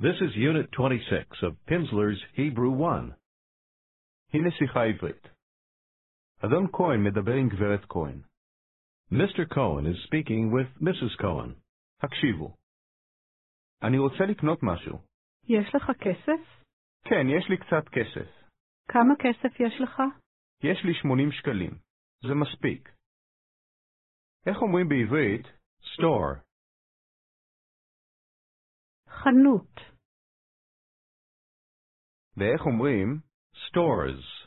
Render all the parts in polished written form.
This is Unit 26 of Pimsleur's Hebrew 1. הנה שיחה עברית. אדון כהן מדבר עם גברת כהן. Mr. Cohen is speaking with Mrs. Cohen. הקשיבו. אני רוצה לקנות משהו. יש לך כסף? כן, יש לי קצת כסף. כמה כסף יש לך? יש לי 80 שקלים. זה מספיק. איך אומרים בעברית? Store. חנות. ואיך אומרים? Stores.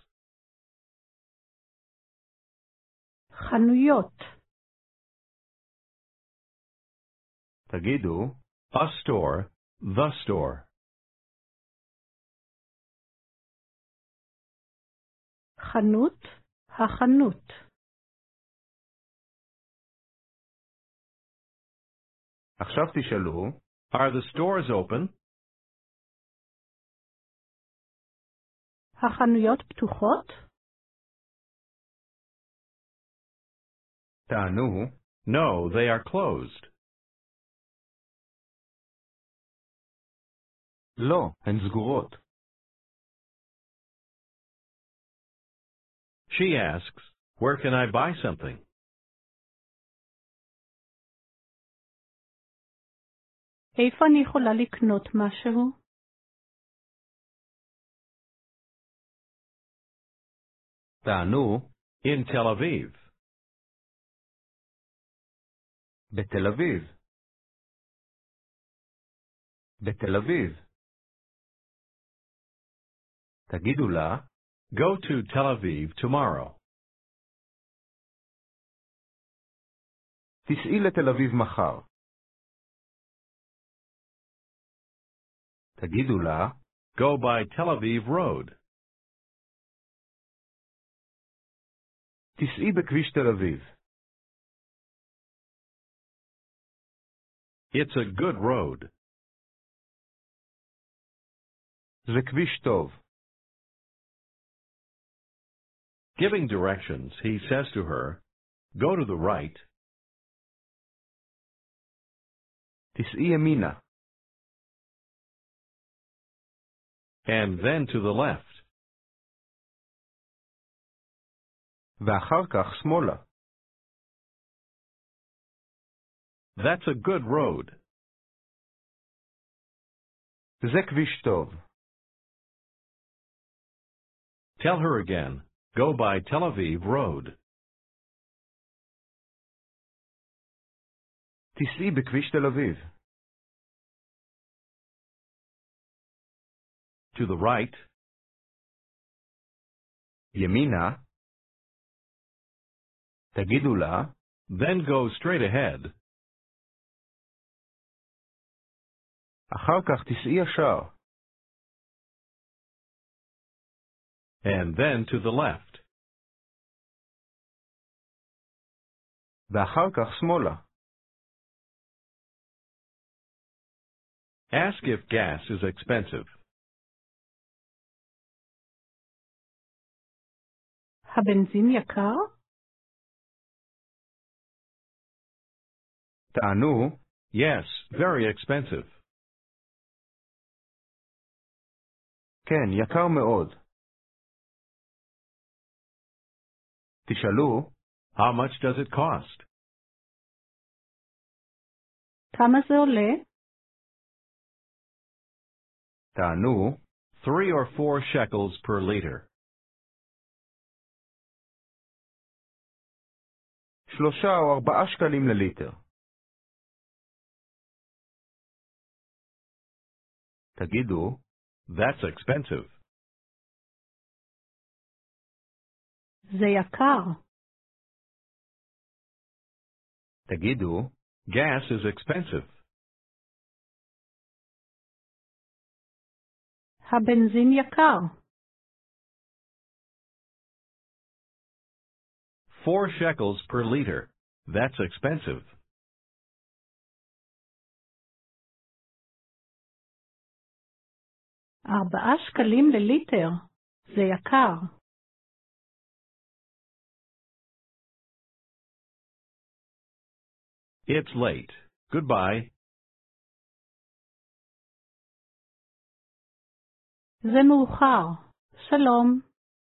חנויות. תגידו, A store. The store. חנות. החנות. עכשיו תשאלו, Are the stores open? החנויות פתוחות? תענו, No, they are closed. לא, הן סגורות. She asks, where can I buy something? איפה אני יכולה לקנות משהו? תענו, In Tel Aviv. בתל אביב. בתל אביב. תגידו לה, Go to Tel Aviv tomorrow. תיסעי לתל אביב מחר. תגידו לה, Go by Tel Aviv Road. תיסעי בכביש תל אביב. It's a good road. זה כביש טוב. Giving directions, he says to her, go to the right. תיסעי ימינה. And then to the left. ואחר כך שמאלה. That's a good road. זה כביש טוב. Tell her again, go by Tel Aviv Road. תיסעי בכביש תל אביב. To the right. ימינה. תגידו לה, Then go straight ahead. אחר כך תיסעי ישר. And then to the left. ואחר כך שמאלה. Ask if gas is expensive. הבנזין יקר? תענו, Yes, very expensive. כן, יקר מאוד. תשאלו, How much does it cost? כמה זה עולה? תענו, 3 or 4 shekels per liter. 3 או 4 שקלים לליטר. תגידו, That's expensive. זה יקר. תגידו, Gas is expensive. הבנזין יקר. 4 shekels per liter. That's expensive. 4 שקלים לליטר. זה יקר. It's late. Goodbye. זה מאוחר. שלום.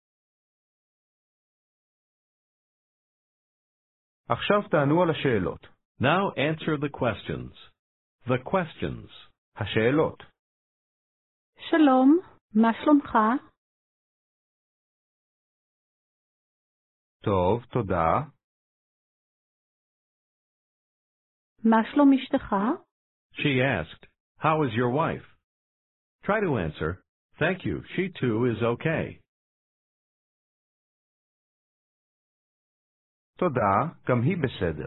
עכשיו תענו על השאלות. Now answer the questions. The questions. השאלות. שלום, מה שלומך? טוב, תודה. מה שלום אשתך? She asked, "How is your wife?" Try to answer, "Thank you, she too is okay." תודה, גם היא בסדר.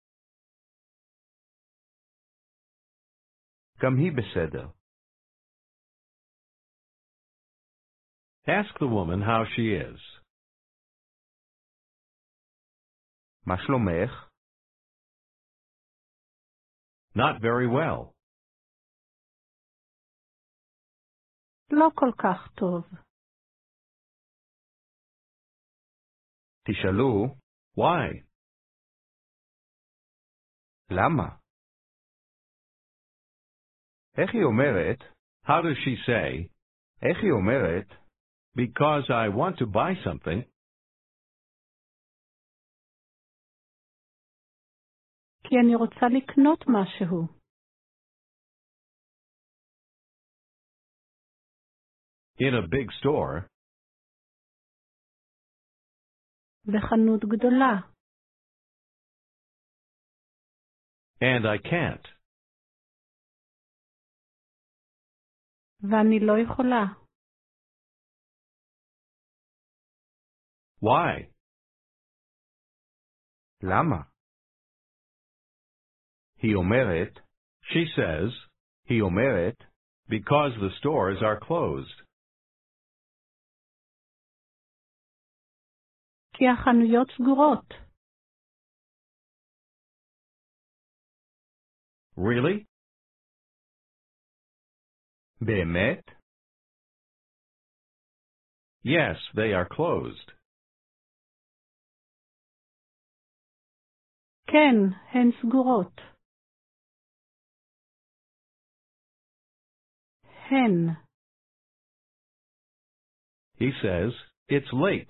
גם היא בסדר. Ask the woman how she is. מה שלומך? Not very well. לא כל כך טוב. תשאלו, Why? למה? איך היא אומרת? How does she say, איך היא אומרת? "Because I want to buy something"? כי אני רוצה לקנות משהו. In a big store. בחנות גדולה. And I can't. ואני לא יכולה. Why? למה? היא אומרת, She says, היא אומרת, "Because the stores are closed." כי החנויות סגורות. Really? באמת? Yes, they are closed. כן, הן סגורות. הן. He says, "It's late."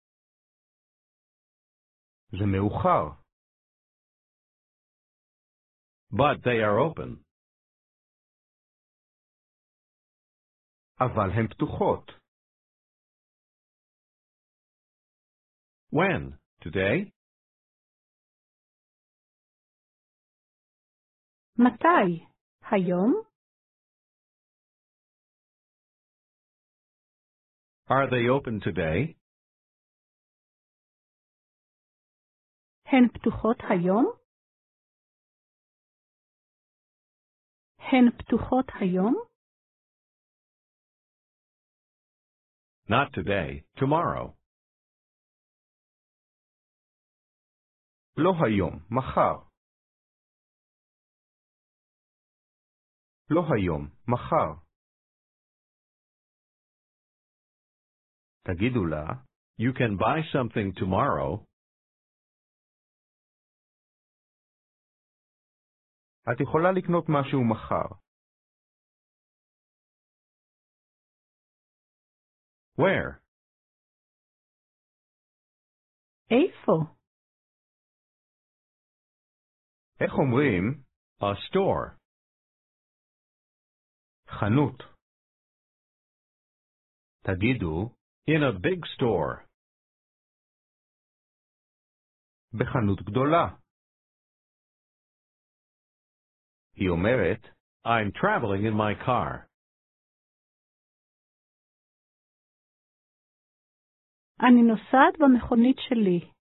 זה מאוחר. But they are open. אבל הן פתוחות. When? Today? מתי? היום? Are they open today? הן פתוחות היום? הן פתוחות היום? Not today, tomorrow. לא היום, מחר. לא היום, מחר. תגידו לה, You can buy something tomorrow. את יכולה לקנות משהו מחר. Where? איפה? איך אומרים? A store. חנות. תגידו, In a big store. בחנות גדולה. היא אומרת, I'm traveling in my car. אני נוסעת במכונית שלי.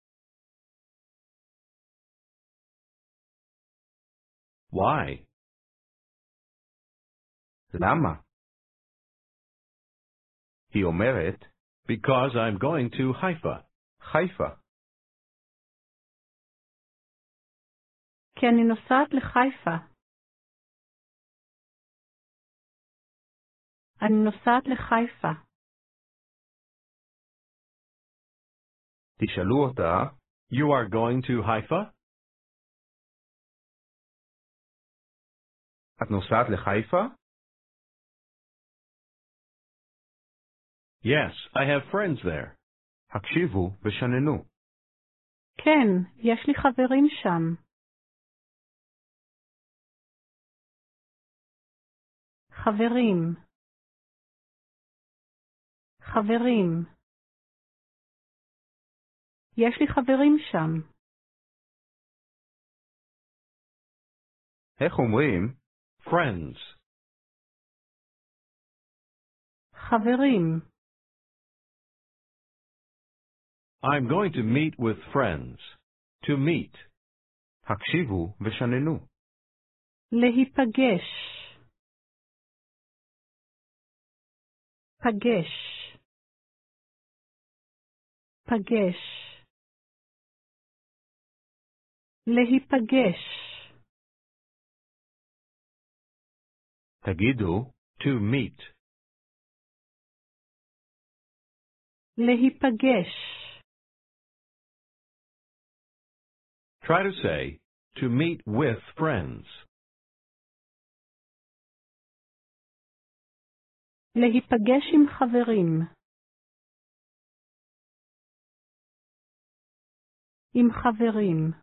Why? למה? היא אומרת, Because I'm going to Haifa. חיפה. כי אני נוסעת לחיפה. אני נוסעת לחיפה. תשאלו אותה, You are going to Haifa? את נוסעת לחיפה? Yes, I have friends there. הקשיבו ושננו. כן, יש לי חברים שם. חברים. חברים. יש לי חברים שם. איך אומרים? Friends. חברים. I'm going to meet with friends. To meet. הקשיבו ושננו. להיפגש. פגש. פגש. להיפגש. תגידו, To meet. להיפגש. Try to say, to meet with friends. להיפגש עם חברים. עם חברים.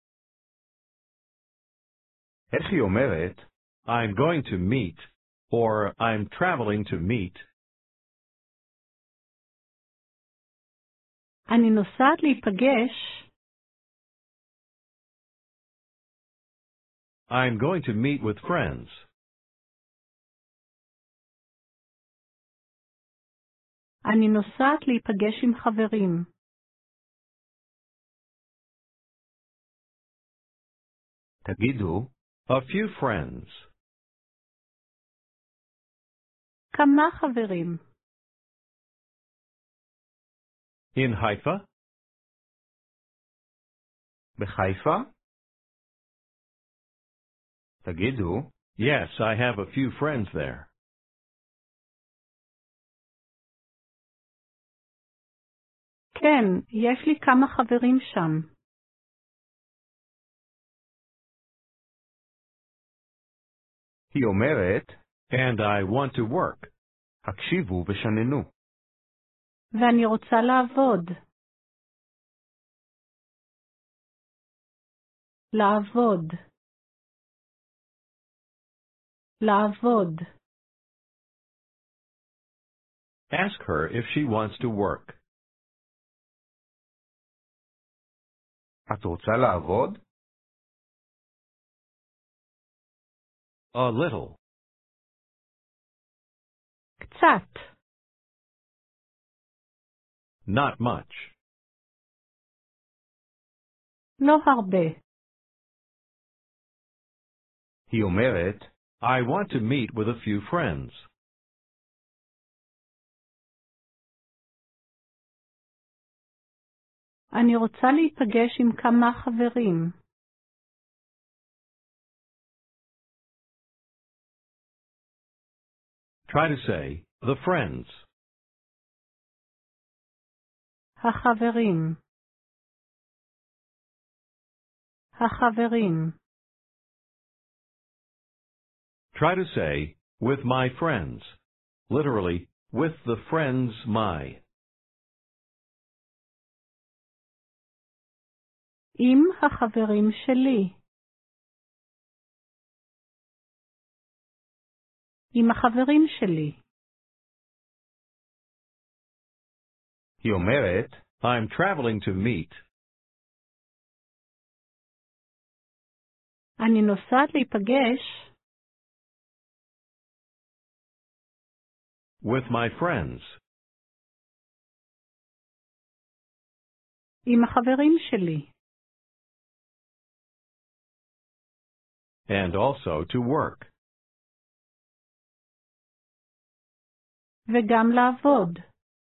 איך היא אומרת? I'm going to meet, or I'm traveling to meet. אני נוסעת להיפגש. I'm going to meet with friends. אני נוסעת להיפגש עם חברים. תגידו, A few friends. כמה חברים? In Haifa? בחיפה? תגידו, Yes, I have a few friends there. כן, יש לי כמה חברים שם. היא אומרת, And I want to work. הקשיבו ושננו. ואני רוצה לעבוד. לעבוד. לעבוד. Ask her if she wants to work. את רוצה לעבוד? A little. קצת. Not much. לא הרבה. היא אומרת, I want to meet with a few friends. אני רוצה להיפגש עם כמה חברים. Try to say, the friends. החברים. החברים. Try to say, with my friends. Literally, with the friends my. עם החברים שלי. עם החברים שלי. היא אומרת, I'm traveling to meet. אני נוסעת להיפגש. With my friends. עם החברים שלי. And also to work. וגם לעבוד.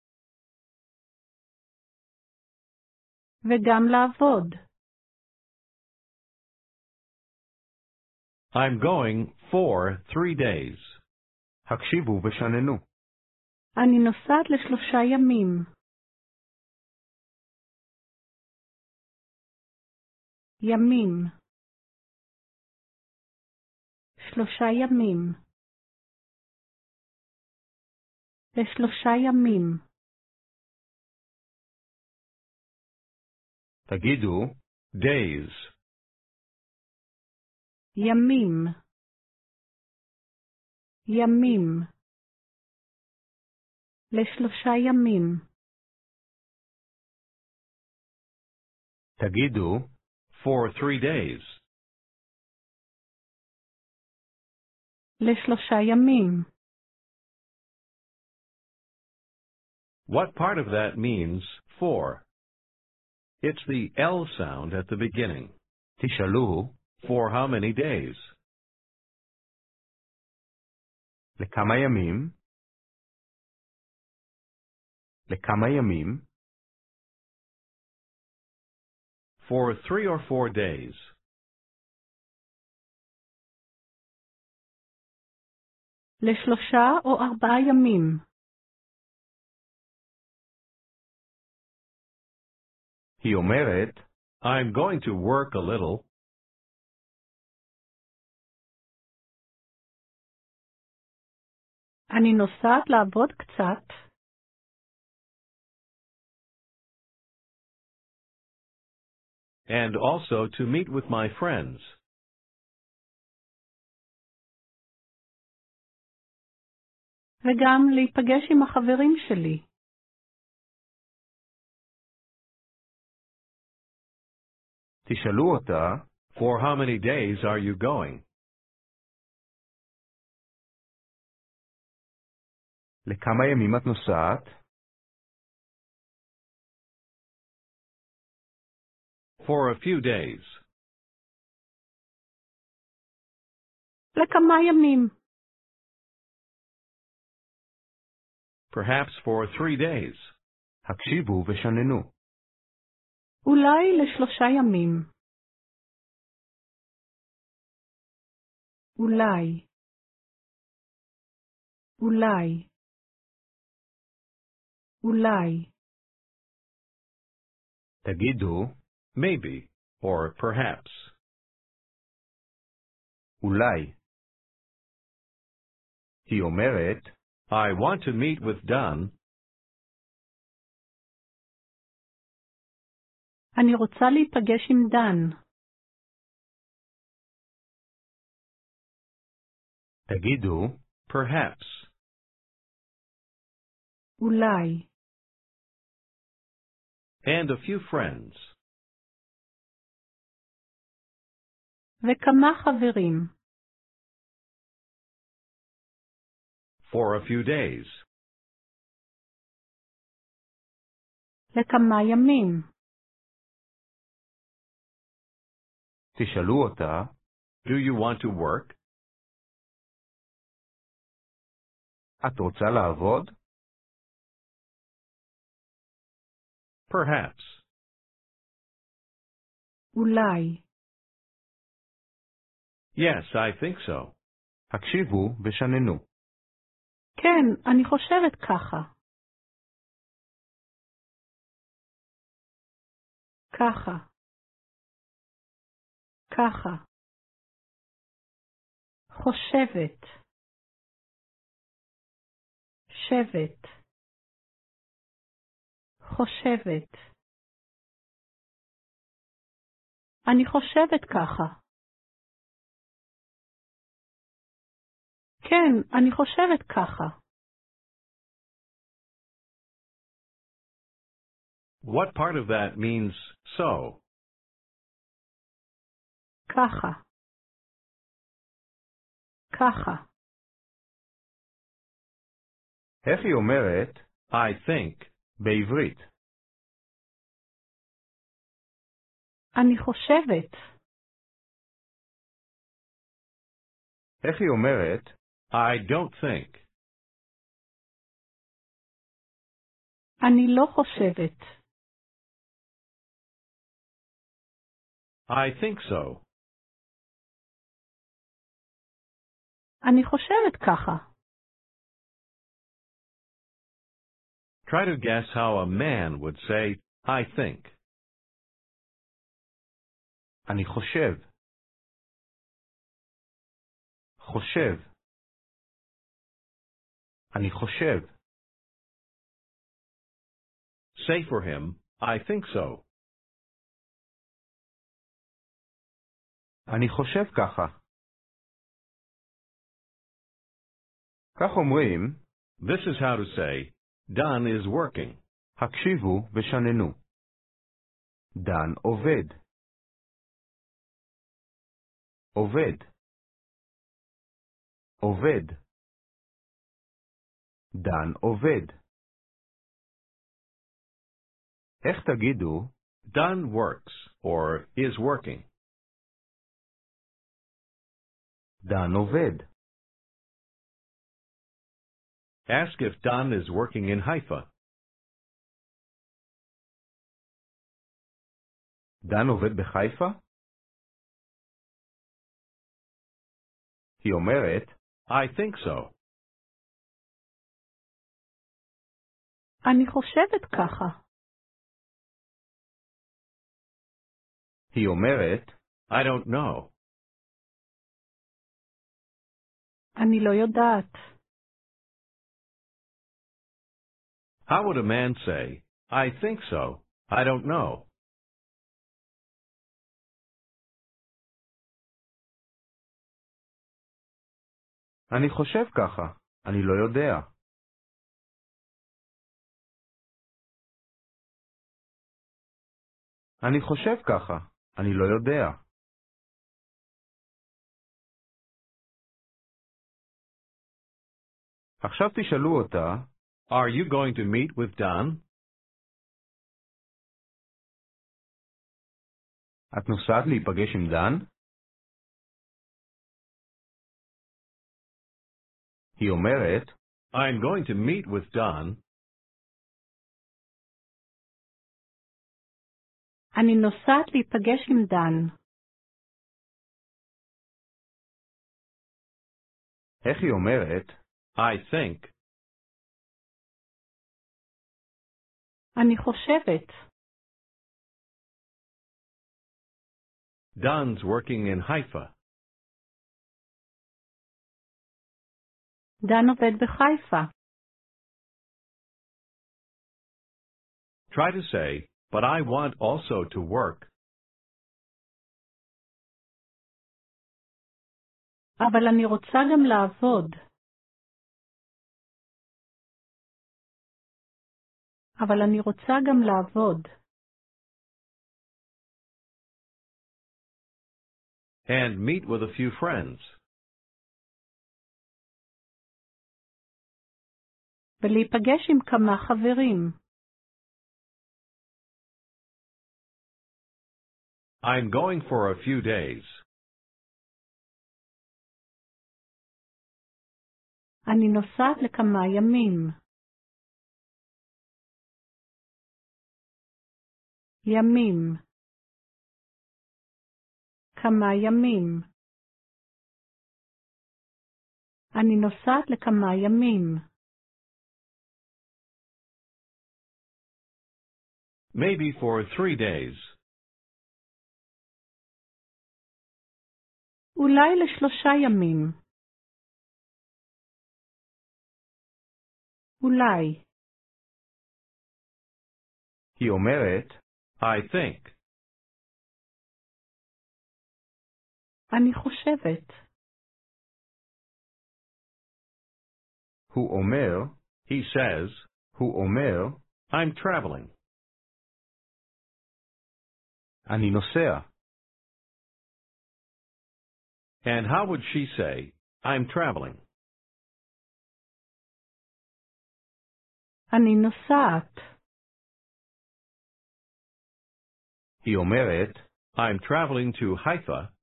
וגם לעבוד. I'm going for 3 days. הקשיבו ושננו. אני נוסעת ל3 ימים. ימים. 3 ימים. ל3 ימים. תגידו days, ימים. ימים. ל3 ימים. תגידו for 3 days, ל3 ימים. What part of that means for? It's the L sound at the beginning. תשאלו For how many days? לכמה ימים? לכמה ימים? For 3 or 4 days. ל3 או 4 ימים. היא אומרת I'm going to work a little. אני נוסעת לעבוד קצת. And also to meet with my friends. וגם להיפגש עם החברים שלי. תשאלו אותה For how many days are you going? לכמה ימים את נוסעת? For a few days. לכמה ימים. Perhaps for 3 days. הקשיבו ושננו. אולי ל3 ימים. אולי. אולי. אולי. תגידו Maybe, or perhaps. אולי. היא אומרת I want to meet with Don. אני רוצה להיפגש עם דן. תגידו Perhaps. אולי. And a few friends. וכמה חברים. For a few days. לכמה ימים. תשאלו אותה Do you want to work? את רוצה לעבוד? Perhaps. אולי. Yes, I think so. הקשיבו ושננו. כן, אני חושבת ככה. ככה. ככה. חושבת. שבט. חושבת. אני חושבת ככה. כן, אני חושבת ככה. What part of that means so? ככה. ככה. איך היא אומרת I think. בעברית? אני חושבת. איך היא אומרת I don't think. אני לא חושבת. I think so. אני חושבת ככה. Try to guess how a man would say, I think. אני חושב. חושב. אני חושב. Say for him, I think so. אני חושב ככה. כך אומרים, This is how to say, Don is working. הקשיבו ושננו. דן עובד. עובד. עובד. דן עובד. איך תגידו? Don works, or is working. דן עובד. Ask if Don is working in Haifa. דן עובד בחיפה? היא אומרת, I think so. אני חושבת ככה. היא אומרת, I don't know. אני לא יודעת. How would a man say, I think so, I don't know? אני חושב ככה, אני לא יודע. אני חושב ככה, אני לא יודע. עכשיו תשאלו אותה, Are you going to meet with Don? את נוסעת להיפגש עם דן? היא אומרת, I'm going to meet with Don. אני נוסעת להיפגש עם דן. איך היא אומרת? I think. אני חושבת. Don's working in Haifa. דן עובד בחיפה. Try to say, but I want also to work. אבל אני רוצה גם לעבוד. אבל אני רוצה גם לעבוד. And meet with a few friends. ולהיפגש עם כמה חברים. I'm going for a few days. אני נוסעת לכמה ימים. ימים. כמה ימים. אני נוסעת לכמה ימים. Maybe for 3 days. אולי ל3 ימים. אולי. היא אומרת, I think. אני חושבת. הוא אומר, He says, הוא אומר, I'm traveling. אני נוסע. And how would she say, I'm traveling? אני נוסעת. היא אומרת, I'm traveling to Haifa.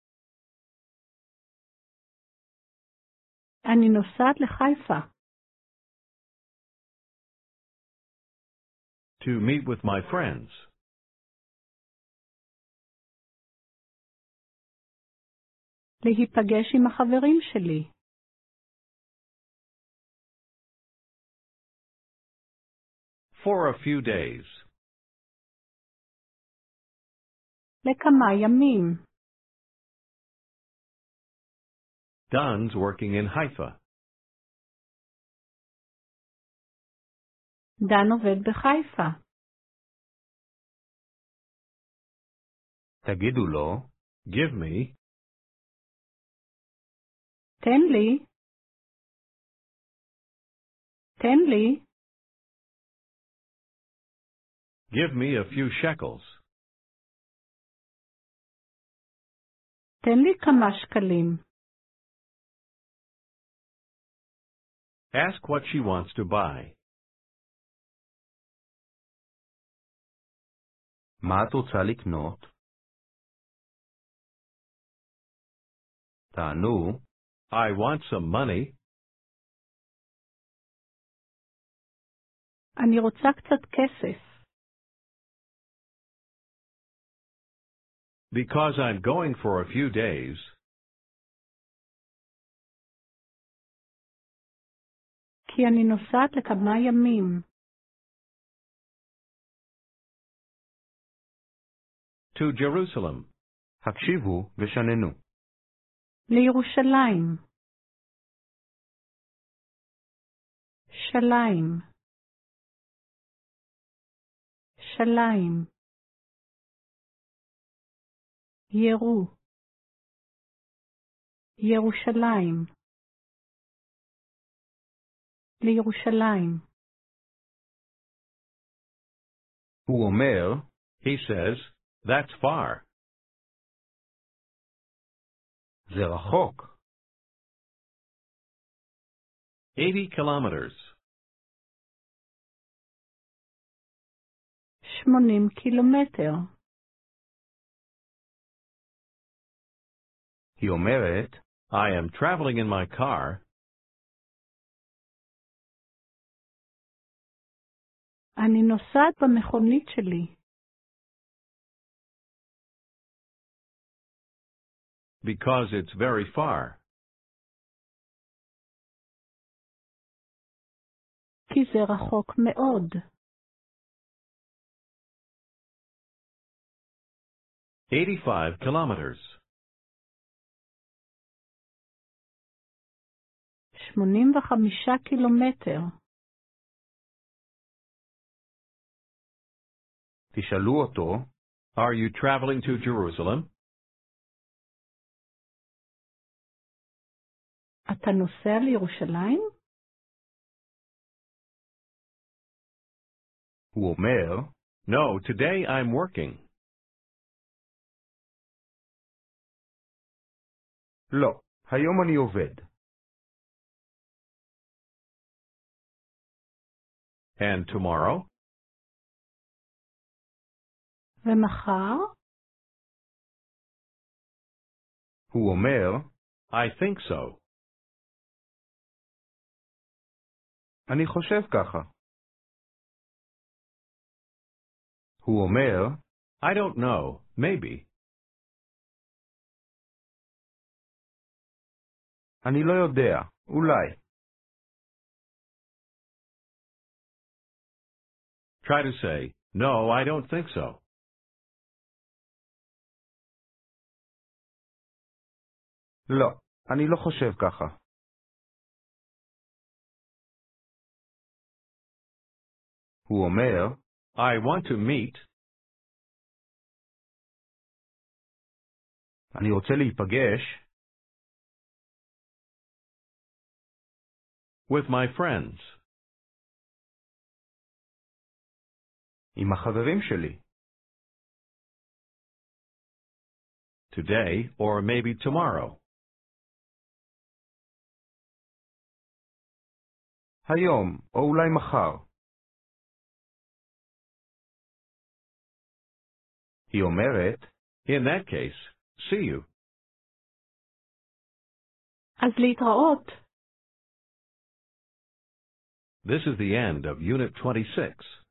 אני נוסעת לחיפה. To meet with my friends. להיפגש עם החברים שלי. For a few days. לכמה ימים. Don's working in Haifa. דן עובד בחיפה. תגידו לו, Give me. תן לי. תן לי. Give me a few shekels. תן לי כמה שקלים. Ask what she wants to buy. מה את רוצה לקנות? תענו, I want some money. אני רוצה קצת כסף. Because I'm going for a few days. כי אני נוסעת לכמה ימים. To Jerusalem. הקשיבו ושננו. לירושלים. שליים. שליים. ירו. ירושלים. לירושלים. הוא אומר, He says, that's far. זה רחוק. 80 kilometers. 80 קילומטר. היא אומרת, I am traveling in my car. אני נוסעת במכונית שלי. Because it's very far. כי זה רחוק מאוד. 85 kilometers. 85 קילומטר. תשאלו אותו, Are you traveling to Jerusalem? אתה נוסע לירושלים? הוא אומר, No, today I'm working. לא, היום אני עובד. And tomorrow? ומחר? הוא אומר, I think so. אני חושב ככה. הוא אומר, I don't know, maybe. אני לא יודע, אולי. Try to say, no, I don't think so. לא, אני לא חושב ככה. הוא אומר, I want to meet. אני רוצה להיפגש With my friends. עם החברים שלי. Today, or maybe tomorrow. היום, או אולי מחר. היא אומרת, In that case, see you. אז להתראות. This is the end of Unit 26.